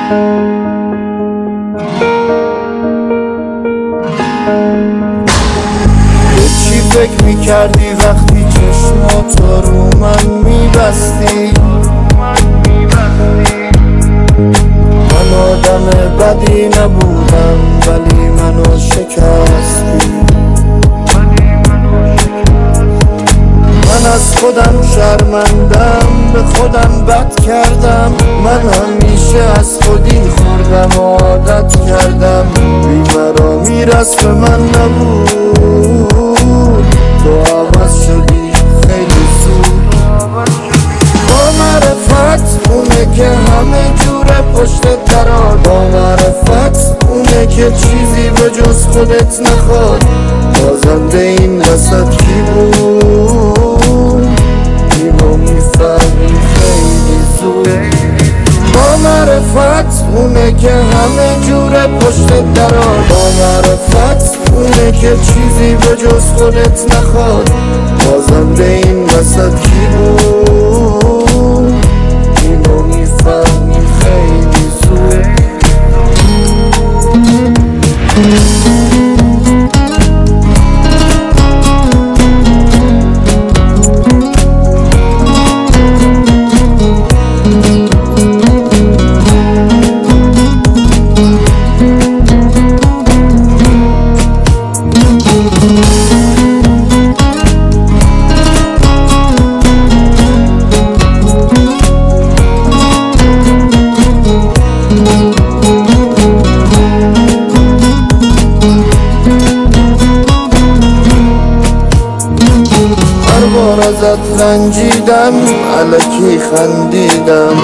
به چی فکر میکردی وقتی چشماتو رو من میبستی؟ من آدم بدی نبودم ولی منو شکستی. من از خودم شرمندم، به خودم بد کردم. من همیشه از خودی خوردم و عادت کردم. بیمرامی رسم من نبود، تو عوض شدی خیلی زود. با معرفت اونه که همه جوره پشت درا، با معرفت اونه که چیزی به جز خودت نخواد. بازنده این وسط کی بود؟ اینو میفهمی خیلی زود. با معرفت اونه که همه جوره پشت درا، با معرفت اونه که چیزی به جز خودت نخواد. بازنده این وسط کی بود؟ اینو میفهمی خیلی زود. ازت رنجیدم، الکی خندیدم.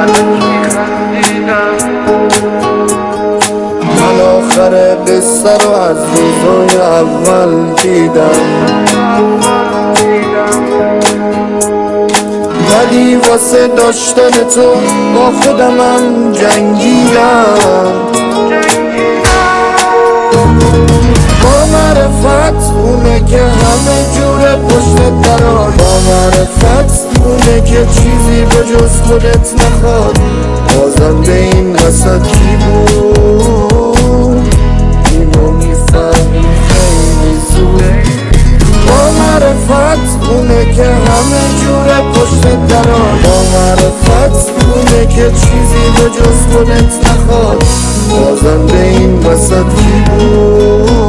من آخر قصه رو از روزای اول دیدم، ولی واسه داشتن تو با خودمم جنگیدم. با معرفت اونه که همه جوره پشت درا، با معرفت اونه که چیزی به جز خودت نخواد. بازنده این وسط کی بود؟ اینو میفهمی خیلی زود. با معرفت اونه که همه جوره پشت درا، با معرفت اونه که چیزی به جز خودت نخواد. بازنده این وسط کی بود؟